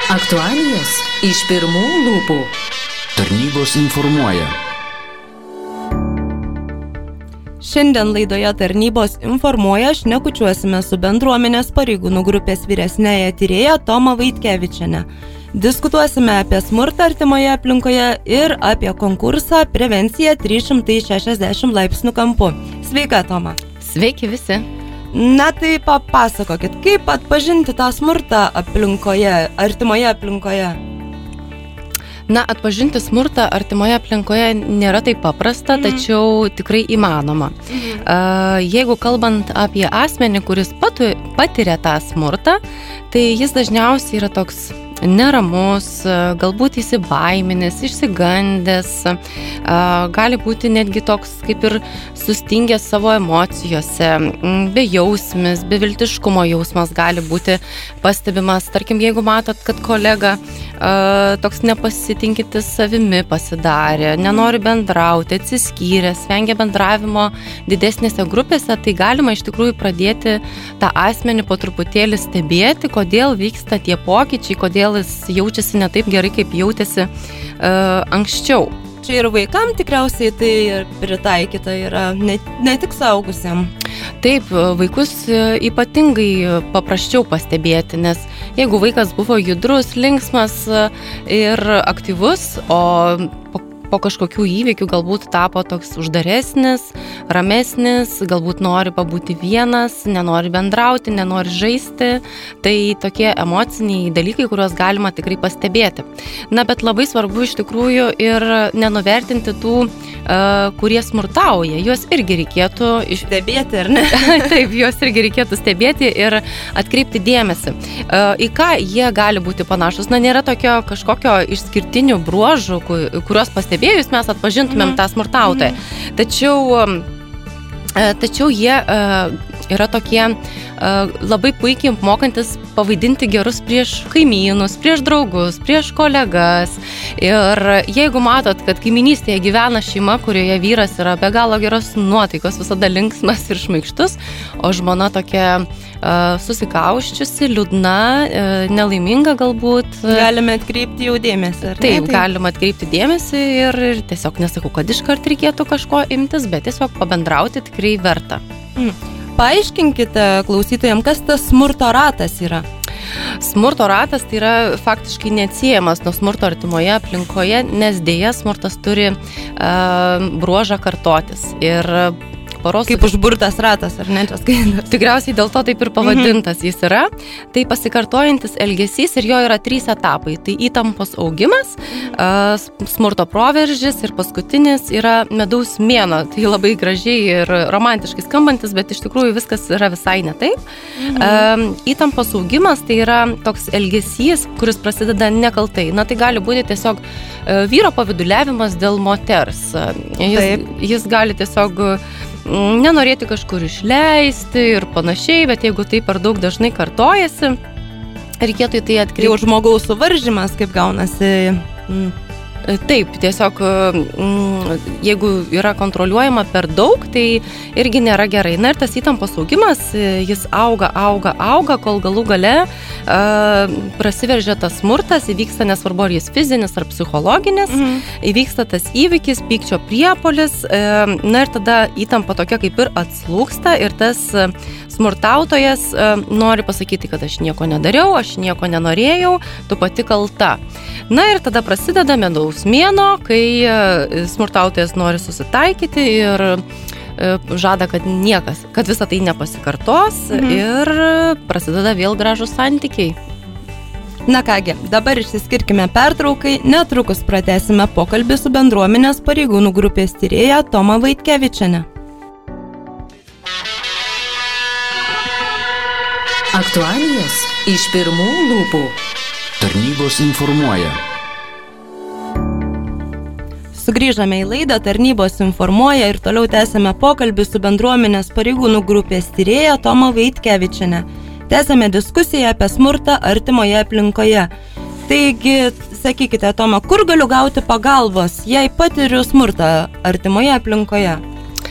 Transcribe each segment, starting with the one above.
Aktualijos iš pirmų lūpų. Tarnybos informuoja. Šiandien laidoje Tarnybos informuoja šnekučiuosime su bendruomenės pareigūnų grupės vyresnėja tyrėja Toma Vaitkevičiene. Diskutuosime apie smurtą artimoje aplinkoje ir apie konkursą Prevencija 360 laipsnių kampu. Sveika, Toma. Sveiki visi. Na tai papasakokit, kaip atpažinti tą smurtą aplinkoje, artimoje aplinkoje? Na, atpažinti smurtą artimoje aplinkoje nėra taip paprasta, tačiau tikrai įmanoma. Jeigu kalbant apie asmenį, kuris patiria tą smurtą, tai jis dažniausiai yra toks neramus, galbūt įsibaiminęs, išsigandęs, gali būti netgi toks kaip ir sustingęs savo emocijose, bejausmis, beviltiškumo jausmas gali būti pastebimas. Tarkim, jeigu matot, kad kolega toks nepasitinkintis savimi pasidarė, nenori bendrauti, atsiskyręs, vengia bendravimo didesnėse grupėse, tai galima iš tikrųjų pradėti tą asmenį po truputėlį stebėti, kodėl vyksta tie pokyčiai, kodėl jis jaučiasi ne taip gerai, kaip jautėsi anksčiau. Čia ir vaikam tikriausiai tai pritaikyta yra, ne tik suaugusiam. Taip, vaikus ypatingai paprasčiau pastebėti, nes jeigu vaikas buvo judrus, linksmas ir aktyvus, o po kažkokių įvykių galbūt tapo toks uždaresnis, ramesnis, galbūt nori pabūti vienas, nenori bendrauti, nenori žaisti, tai tokie emociniai dalykai, kuriuos galima tikrai pastebėti. Na, bet labai svarbu iš tikrųjų ir nenuvertinti tų, kurie smurtauja. Juos irgi reikėtų stebėti, ar ne? Taip, juos irgi reikėtų stebėti ir atkreipti dėmesį. Į ką jie gali būti panašus? Na, nėra tokio kažkokio išskirtinių bruožų, kuriuos pastebėjus mes atpažintumėm tą smurtautoją. Tačiau jie yra tokie labai puikiai mokantis pavaidinti gerus prieš kaimynus, prieš draugus, prieš kolegas. Ir jeigu matot, kad kaiminystėje gyvena šeima, kurioje vyras yra be galo geros nuotaikos, visada linksmas ir šmaikštus, o žmona tokia susikauščiusi, liūdna, nelaiminga galbūt. Galime atkreipti jau dėmesį, ar ne? Taip, galima atkreipti dėmesį ir tiesiog nesakau, kad iškart reikėtų kažko imtis, bet tiesiog pabendrauti tikrai verta. Paaiškinkite klausytojams, kas tas smurto ratas yra. Smurto ratas tai yra faktiškai neatsiejamas nuo smurto artimoje aplinkoje, nes dėja smurtas turi bruožą kartotis. Ir kaip užburtas ratas, ar ne? Tikriausiai dėl to taip ir pavadintas jis yra. Tai pasikartojantis elgesys ir jo yra 3 etapai. Tai įtampos augimas, smurto proveržis ir paskutinis yra medaus mėnuo. Tai labai gražiai ir romantiškai skambantis, bet iš tikrųjų viskas yra visai ne taip. Įtampos augimas tai yra toks elgesys, kuris prasideda nekaltai. Na, tai gali būti tiesiog vyro paviduliavimas dėl moters. Jis gali tiesiog nenorėti kažkur išleisti ir panašiai, bet jeigu tai per daug dažnai kartojasi, reikėtų į tai atkreipti. Jau žmogaus suvaržymas, kaip gaunasi. Taip, tiesiog jeigu yra kontroliuojama per daug, tai irgi nėra gerai. Na ir tas įtampos augimas, jis auga, kol galų gale prasiveržia tas smurtas, įvyksta nesvarbu, ar jis fizinis ar psichologinis, įvyksta tas įvykis, pykčio priepuolis, na ir tada įtampa tokia kaip ir atslūgsta ir tas smurtautojas nori pasakyti, kad aš nieko nedariau, aš nieko nenorėjau, tu pati kalta. Na ir tada prasideda medaus mėnuo, kai smurtautojas nori susitaikyti ir žada, kad visa tai nepasikartos ir prasideda vėl gražūs santykiai. Na kągi, dabar išsiskirkime pertraukai, netrukus pratęsime pokalbį su bendruomenės pareigūnų grupės tyrėja Toma Vaitkevičiene. Aktualijos iš pirmų lūpų. Tarnybos informuoja. Sugrįžame į laidą Tarnybos informuoja ir toliau tęsime pokalbį su bendruomenės pareigūnų grupės tyrėja Toma Vaitkevičiene. Tęsime diskusiją apie smurtą artimoje aplinkoje. Taigi, sakykite, Toma, kur galiu gauti pagalbos, jei patiriu smurtą artimoje aplinkoje?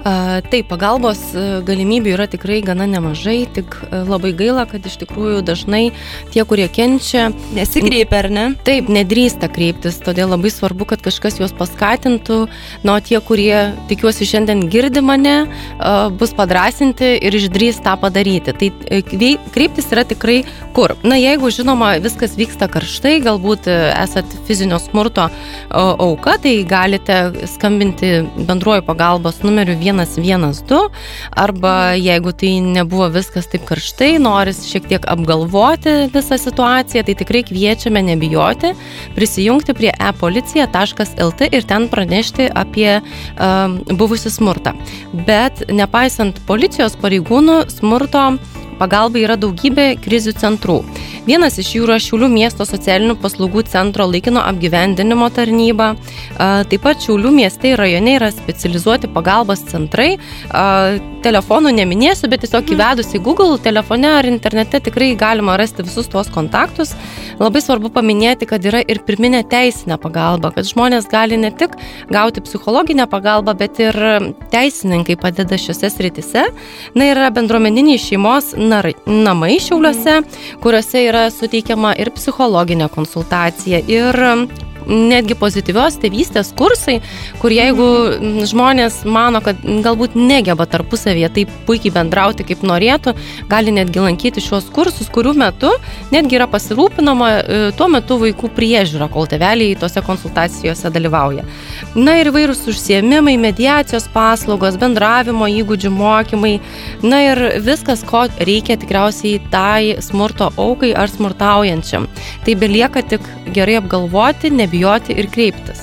Taip, pagalbos galimybių yra tikrai gana nemažai, tik labai gaila, kad iš tikrųjų dažnai tie, kurie kenčia, nesikreipia, ar ne? Taip, nedrįsta kreiptis, todėl labai svarbu, kad kažkas juos paskatintų, tie, kurie, tikiuosi, šiandien girdi mane, bus padrasinti ir išdrįs tą padaryti. Tai kreiptis yra tikrai kur. Jeigu, žinoma, viskas vyksta karštai, galbūt esat fizinio smurto auka, tai galite skambinti bendruoju pagalbos numeriu 112, arba jeigu tai nebuvo viskas taip karštai, noris šiek tiek apgalvoti visą situaciją, tai tikrai kviečiame nebijoti, prisijungti prie e-policija.lt ir ten pranešti apie buvusį smurtą. Bet nepaisant policijos pareigūnų, smurto pagalbai yra daugybė krizių centrų. Vienas iš jų yra Šiaulių miesto socialinių paslaugų centro laikino apgyvendinimo tarnyba. Taip pat Šiaulių mieste ir rajone yra specializuoti pagalbos centrai. Telefonų neminėsiu, bet tiesiog įvedus į Google telefone ar internete tikrai galima rasti visus tuos kontaktus. Labai svarbu paminėti, kad yra ir pirminė teisinė pagalba, kad žmonės gali ne tik gauti psichologinę pagalbą, bet ir teisininkai padeda šiose srityse. Yra bendruomeniniai šeimos namai Šiauliuose, kuriuose yra suteikiama ir psichologinė konsultacija, ir netgi pozityvios tėvystės kursai, kur jeigu žmonės mano, kad galbūt negeba tarpusavyje taip puikiai bendrauti, kaip norėtų, gali netgi lankyti šios kursus, kurių metu netgi yra pasirūpinama tuo metu vaikų priežiūra, kol tėveliai tose konsultacijose dalyvauja. Ir įvairūs užsiėmimai, mediacijos paslaugos, bendravimo įgūdžių mokymai, ir viskas, ko reikia tikriausiai tai smurto aukai ar smurtaujančiam. Tai belieka tik gerai apgalvoti, nebijoti ir kreiptis.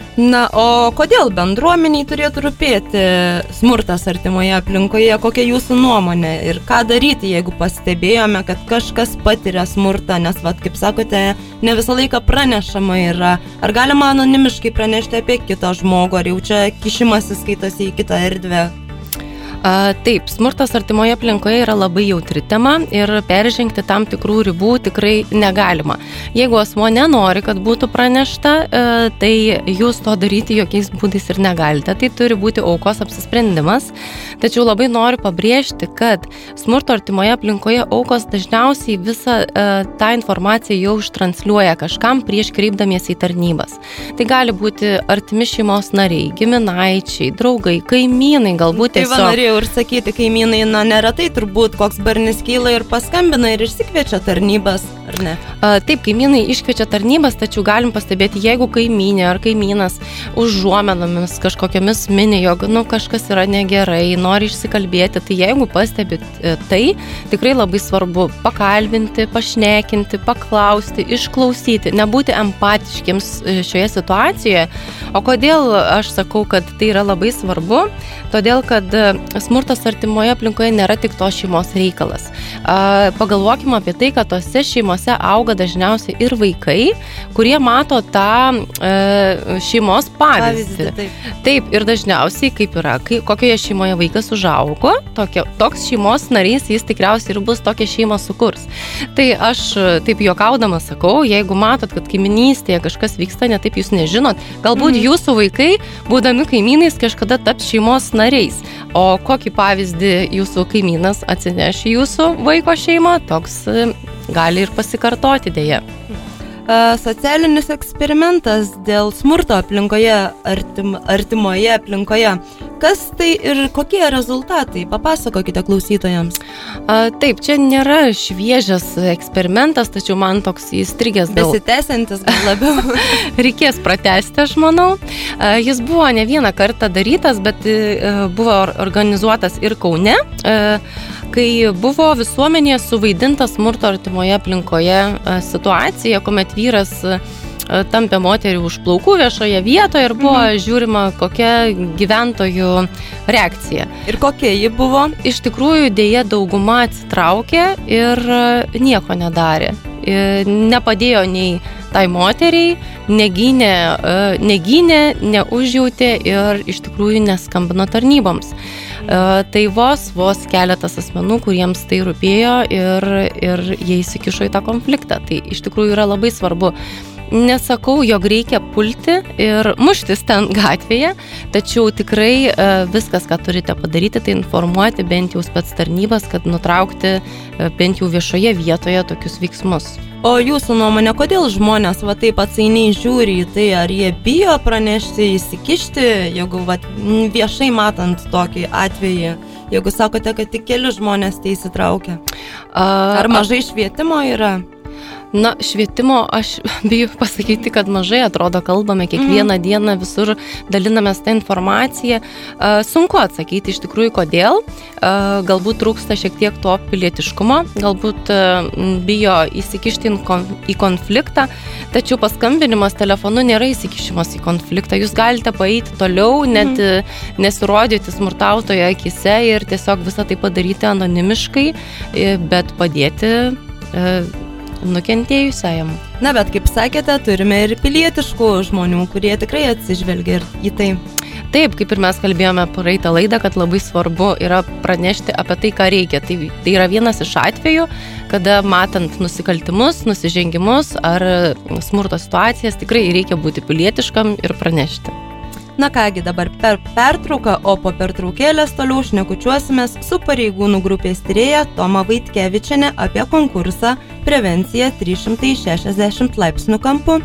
O kodėl bendruomeniai turėtų rūpėti smurtas artimoje aplinkoje? Kokia jūsų nuomonė? Ir ką daryti, jeigu pastebėjome, kad kažkas patiria smurtą? Nes, kaip sakote, ne visą laiką pranešama yra. Ar galima anonimiškai pranešti apie kitą žmogų? Ar jau čia kišimasis skaitosi į kitą erdvę? Taip, smurtas artimoje aplinkoje yra labai jautri tema ir peržengti tam tikrų ribų tikrai negalima. Jeigu asmuo nenori, kad būtų pranešta, tai jūs to daryti jokiais būdais ir negalite. Tai turi būti aukos apsisprendimas. Tačiau labai noriu pabrėžti, kad smurto artimoje aplinkoje aukos dažniausiai visą tą informaciją jau ištransliuoja kažkam prieš kreipdamiesi į tarnybas. Tai gali būti artimi šeimos nariai, giminaičiai, draugai, kaimynai, galbūt tiesiog. Norėjau ir sakyti, kaimynai, neretai turbūt koks barnis kyla ir paskambina ir išsikviečia tarnybas, ar ne? Taip, kaimynai iškviečia tarnybas, tačiau galim pastebėti, jeigu kaimynė ar kaimynas užuomenomis kažkokiamis mini, jog kažkas yra negerai, nori išsikalbėti, tai jeigu pastebit tai, tikrai labai svarbu pakalbinti, pašnekinti, paklausti, išklausyti, nebūti empatiškiams šioje situacijoje. O kodėl aš sakau, kad tai yra labai svarbu? Todėl, kad smurtas artimoje aplinkoje nėra tik tos šeimos reikalas. Pagalvokime apie tai, kad tose šeimose auga dažniausiai ir vaikai, kurie mato tą šeimos pavyzdį. Taip, ir dažniausiai kaip yra, kokioje šeimoje vaikas užaugo, toks šeimos narys jis tikriausiai ir bus tokią šeimą sukurs. Tai aš taip juokaudama sakau, jeigu matot, kad kaiminystėje kažkas vyksta, ne taip jūs nežinot, galbūt jūsų vaikai, būdami kaimynais, kažkada taps šeimos nariais. O kokį pavyzdį jūsų kaimynas atsineš į jūsų vaiko šeimą, toks gali ir pasikartoti dėja. Socialinis eksperimentas dėl smurto aplinkoje, artimoje aplinkoje. Kas tai ir kokie rezultatai? Papasakokite klausytojams. Taip, čia nėra šviežias eksperimentas, tačiau man toks įstrigęs gal. Besitęsiantis gal labiau. Reikės pratęsti, aš manau. Jis buvo ne vieną kartą darytas, bet buvo organizuotas ir Kaune, kai buvo visuomenėje suvaidinta smurto artimoje aplinkoje situacija, kuomet vyras tampė moterį už plaukų viešoje vietoje ir buvo žiūrima, kokia gyventojų reakcija. Ir kokia ji buvo? Iš tikrųjų, dėja dauguma atsitraukė ir nieko nedarė. Nepadėjo nei tai moteriai, negynė, neužjautė ir iš tikrųjų neskambino tarnyboms. Tai vos keletas asmenų, kuriems tai rūpėjo ir jie įsikišo į tą konfliktą. Tai iš tikrųjų yra labai svarbu nesakau, jog reikia pulti ir muštis ten gatvėje, tačiau tikrai viskas, ką turite padaryti, tai informuoti bent jau spec tarnybas, kad nutraukti bent jau viešoje vietoje tokius veiksmus. O jūsų nuomonė, kodėl žmonės va taip atsainiai žiūri į tai, ar jie bijo pranešti, įsikišti, jeigu va, viešai matant tokį atvejį, jeigu sakote, kad tik keli žmonės tai įsitraukia? Ar mažai švietimo yra? Na, švietimo aš bijau pasakyti, kad mažai, atrodo, kalbame kiekvieną dieną, visur dalinamės tą informaciją. Sunku atsakyti iš tikrųjų, kodėl. Galbūt trūksta šiek tiek to pilietiškumo, galbūt bijo įsikišti į konfliktą, tačiau paskambinimas telefonu nėra įsikišimas į konfliktą. Jūs galite paeiti toliau, net nesirodyti smurtautojo akise ir tiesiog visą tai padaryti anonimiškai, bet padėti nukentėjusiajam. Na, bet kaip sakėte, turime ir pilietiškų žmonių, kurie tikrai atsižvelgia ir į tai. Taip, kaip ir mes kalbėjome praeitą laidą, kad labai svarbu yra pranešti apie tai, ką reikia. Tai yra vienas iš atvejų, kada matant nusikaltimus, nusižengimus ar smurto situacijas, tikrai reikia būti pilietiškam ir pranešti. Na kągi, dabar per pertrauką, o po pertraukėlės toliau šnekučiuosimės su pareigūnų grupės tyrėja Toma Vaitkevičienė apie konkursą Prevencija 360 laipsnių kampu.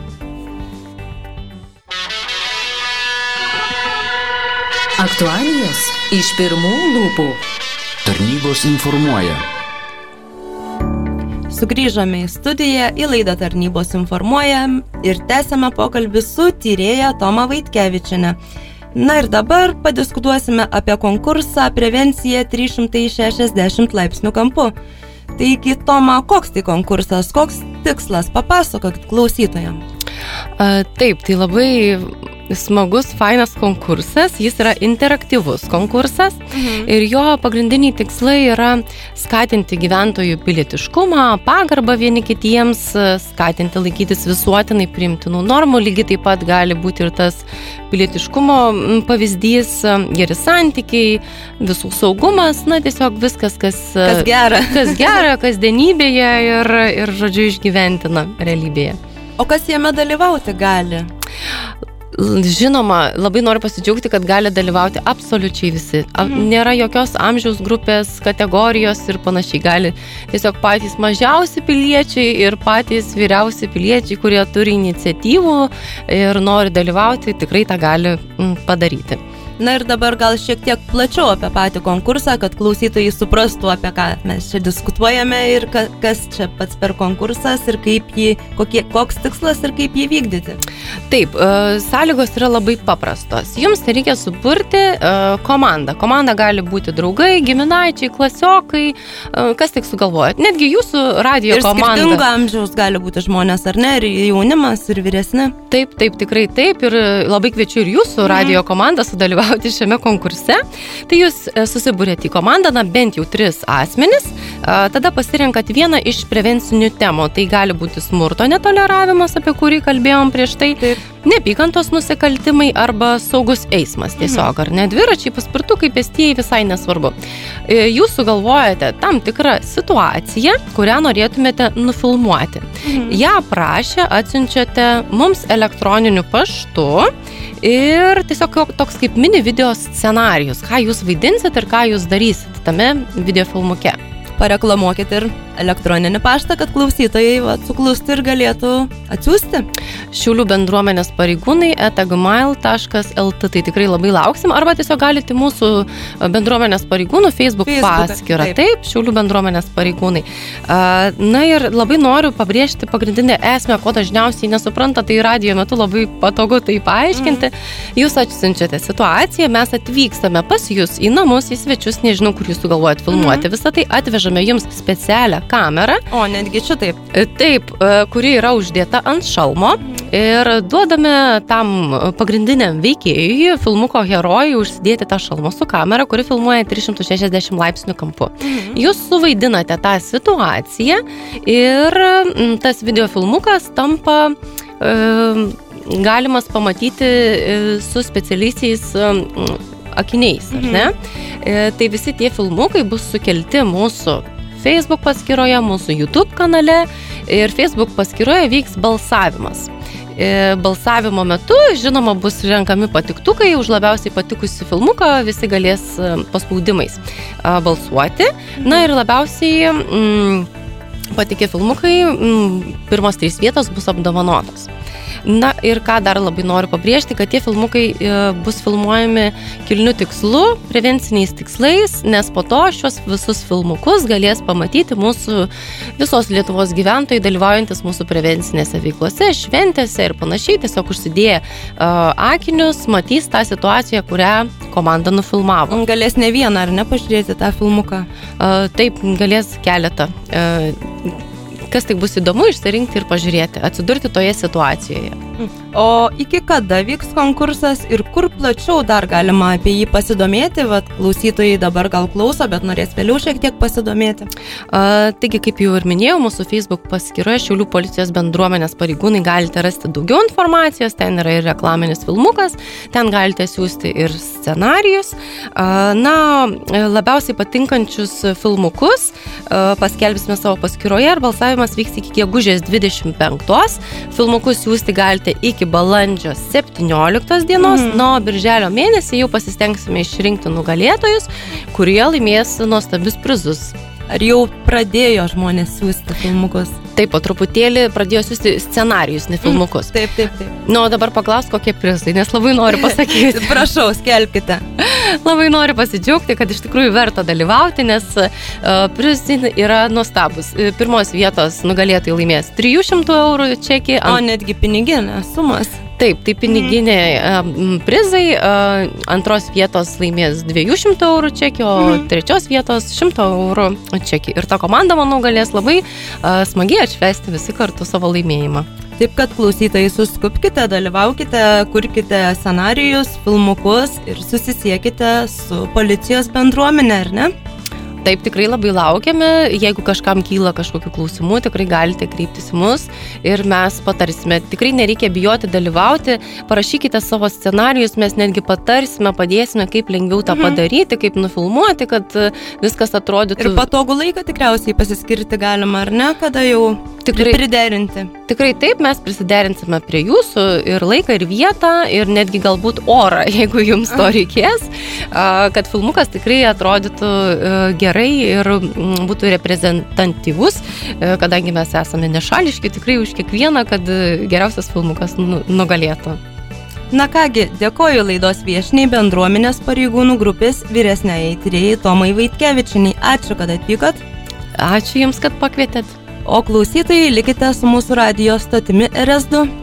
Aktualijos iš pirmų lūpų. Tarnybos informuoja. Sugrįžome į studiją, į laidą Tarnybos informuoja ir tęsiame pokalbį su tyrėja Toma Vaitkevičienė. Na ir dabar padiskutuosime apie konkursą Prevencija 360 laipsnių kampu. Taigi, Toma, koks tai konkursas, koks tikslas, papasakokit klausytojams. Taip, tai labai smagus, fainas konkursas, jis yra interaktyvus konkursas ir jo pagrindiniai tikslai yra skatinti gyventojų pilietiškumą, pagarbą vieni kitiems, skatinti laikytis visuotinai priimtinų normų, lygiai taip pat gali būti ir tas pilietiškumo pavyzdys, geri santykiai, visų saugumas, na tiesiog viskas, kas gera, kasdienybėje ir žodžiu išgyventina realybėje. O kas jame dalyvauti gali? Žinoma, labai noriu pasidžiaugti, kad gali dalyvauti absoliučiai visi. Nėra jokios amžiaus grupės, kategorijos ir panašiai. Gali tiesiog patys mažiausi piliečiai ir patys vyriausi piliečiai, kurie turi iniciatyvų ir nori dalyvauti, tikrai tą gali padaryti. Na ir dabar gal šiek tiek plačiau apie patį konkursą, kad klausytojai suprastų, apie ką mes čia diskutuojame ir kas čia pats per konkursas ir kaip koks tikslas ir kaip jį vykdyti. Taip, sąlygos yra labai paprastos. Jums tai reikia suburti komandą. Komanda gali būti draugai, giminaičiai, klasiokai, kas tik sugalvojat. Netgi jūsų radijo komanda. Ir skirtingo amžiaus gali būti žmonės, ar ne, ir jaunimas, ir vyresni. Taip, tikrai taip. Ir labai kviečiu ir jūsų radijo komandą sudalyvauti šiame konkurse. Tai jūs susibūrėte į komandą, bent jau 3 asmenis, tada pasirenkat vieną iš prevencinių temų. Tai gali būti smurto netoleravimas, apie kurį kalbėjom prieš tai, neapykantos nusikaltimai arba saugus eismas tiesiog, ar ne, dviračiai, paspirtukai, pėstieji, visai nesvarbu. Jūs sugalvojate tam tikrą situaciją, kurią norėtumėte nufilmuoti. Ją aprašę atsiunčiate mums elektroniniu paštu ir tiesiog toks kaip mini video scenarijus, ką jūs vaidinsit ir ką jūs darysit tame video filmuke. Pareklamuokit ir elektroninį paštą, kad klausytojai suklustų ir galėtų atsiųsti. Šiaulių bendruomenės pareigūnai @gmail.lt, tai tikrai labai lauksim, arba tiesiog galite mūsų bendruomenės pareigūnų Facebook paskyrą. Taip, Šiaulių bendruomenės pareigūnai. Na ir labai noriu pabrėžti pagrindinę esmę, ko dažniausiai nesupranta, tai radijo metu labai patogu tai paaiškinti. Jūs atsiunčiate situaciją, mes atvykstame pas jūs į namus, į svečius, nežinau, kur jūs sugalvojat filmuoti. Visą tai atvežame jums specialią kamerą. O, netgi šitaip. Taip, kuri yra uždėta ant šalmo ir duodame tam pagrindiniam veikėjui, filmuko herojui, užsidėti tą šalmą su kamera, kuri filmuoja 360 laipsnių kampu. Jūs suvaidinate tą situaciją ir tas videofilmukas tampa galimas pamatyti su specialiaisiais akiniais, ar ne? Tai visi tie filmukai bus sukelti mūsų Facebook paskyroje, mūsų YouTube kanale ir Facebook paskyroje vyks balsavimas. Balsavimo metu, žinoma, bus renkami patiktukai, už labiausiai patikusi filmuką visi galės paspaudimais balsuoti. Na ir labiausiai patikę filmukai, pirmos 3 vietos bus apdovanotos. Na ir ką dar labai noriu pabrėžti, kad tie filmukai bus filmuojami kilniu tikslu, prevenciniais tikslais, nes po to šios visus filmukus galės pamatyti mūsų visos Lietuvos gyventojai, dalyvaujantis mūsų prevencinėse veiklose, šventėse ir panašiai, tiesiog užsidėję akinius, matys tą situaciją, kurią komanda nufilmavo. Galės ne vieną, ar ne, pažiūrėti tą filmuką? Taip, galės keletą. Kas tik bus įdomu išsirinkti ir pažiūrėti, atsidurti toje situacijoje. O iki kada vyks konkursas ir kur plačiau dar galima apie jį pasidomėti? Vat klausytojai dabar gal klauso, bet norės vėliau šiek tiek pasidomėti. Taigi, kaip jau ir minėjau, mūsų Facebook paskyroje Šiaulių policijos bendruomenės pareigūnai galite rasti daugiau informacijos, ten yra ir reklaminis filmukas, ten galite siųsti ir scenarijus. Na, labiausiai patinkančius filmukus paskelbsime savo paskyroje ir balsavimas vyks iki gegužės 25. Filmukus siųsti galite iki balandžio 17 dienos, o birželio mėnesį jau pasistengsime išrinkti nugalėtojus, kurie laimės nuostabius prizus. Ar jau pradėjo žmonės siųsti filmukus? Taip, po truputėlį pradėjo siųsti scenarijus, ne filmukus. Taip. O dabar paklaus, kokie prizai, nes labai noriu pasakyti. Prašau, skelbkite. Labai noriu pasidžiaugti, kad iš tikrųjų verta dalyvauti, nes prizai yra nuostabus. Pirmos vietos nugalėtojai laimės 300 eurų čekį. O netgi piniginė sumas. Taip, tai piniginiai prizai, antros vietos laimės 200 eurų čekį, o trečios vietos 100 eurų čekį. Ir ta komanda, manau, galės labai smagiai atšvesti visi kartu savo laimėjimą. Taip, kad klausytojai suskupkite, dalyvaukite, kurkite scenarijus, filmukus ir susisiekite su policijos bendruomenė, ar ne? Taip, tikrai labai laukiame, jeigu kažkam kyla kažkokių klausimų, tikrai galite kreiptis į mus ir mes patarsime. Tikrai nereikia bijoti dalyvauti, parašykite savo scenarijus, mes netgi patarsime, padėsime, kaip lengviau tą padaryti, kaip nufilmuoti, kad viskas atrodytų. Ir patogų laiką tikriausiai pasiskirti galima, ar ne, kada jau tikrai priderinti. Tikrai taip, mes prisiderinsime prie jūsų ir laiką, ir vietą, ir netgi galbūt orą, jeigu jums to reikės, kad filmukas tikrai atrodytų gerai ir būtų reprezentatyvus, kadangi mes esame nešališki, tikrai už kiekvieną, kad geriausias filmukas nugalėtų. Na kągi, dėkoju laidos viešniai bendruomenės pareigūnų grupės vyresniajai tyrėjai Tomai Vaitkevičienei. Ačiū, kad atvykot. Ačiū Jums, kad pakvietėt. O klausytojai, likite su mūsų radijo stotimi RS2.